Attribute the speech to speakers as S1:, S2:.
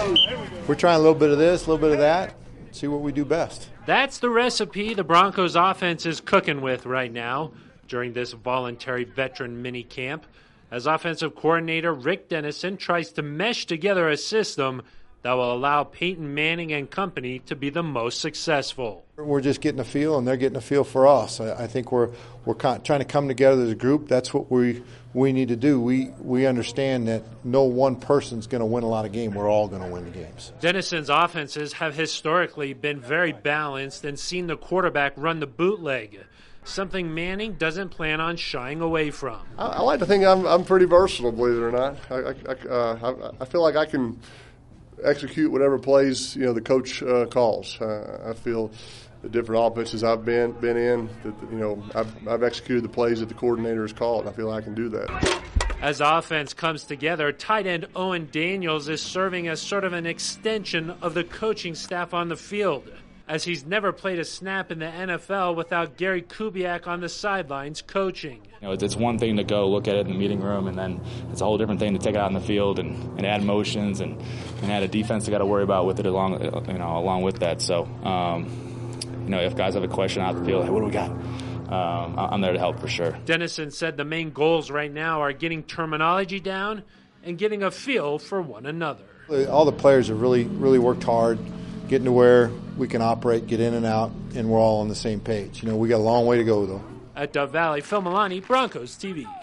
S1: we're trying a little bit of this, a little bit of that, see what we do best.
S2: That's the recipe the Broncos offense is cooking with right now during this voluntary veteran mini camp, as offensive coordinator Rick Dennison tries to mesh together a system that will allow Peyton Manning and company to be the most successful.
S1: We're just getting a feel, and they're getting a feel for us. I think we're trying to come together as a group. That's what we need to do. We understand that no one person's going to win a lot of games. We're all going to win the games.
S2: Dennison's offenses have historically been very balanced and seen the quarterback run the bootleg, something Manning doesn't plan on shying away from.
S3: I like to think I'm pretty versatile, believe it or not. I feel like I can execute whatever plays the coach calls. I feel the different offenses I've been in that I've executed the plays that the coordinator has called. I feel I can do that.
S2: As offense comes together, tight end Owen Daniels is serving as sort of an extension of the coaching staff on the field, as he's never played a snap in the NFL without Gary Kubiak on the sidelines coaching.
S4: It's one thing to go look at it in the meeting room, and then it's a whole different thing to take it out in the field and add motions and add a defense they got to worry about with it along with that. So, if guys have a question out of the field, hey, what do we got? I'm there to help for sure.
S2: Dennison said the main goals right now are getting terminology down and getting a feel for one another.
S1: All the players have really, really worked hard, getting to where we can operate, get in and out, and we're all on the same page. We got a long way to go, though.
S2: At Dove Valley, Phil Milani, Broncos TV.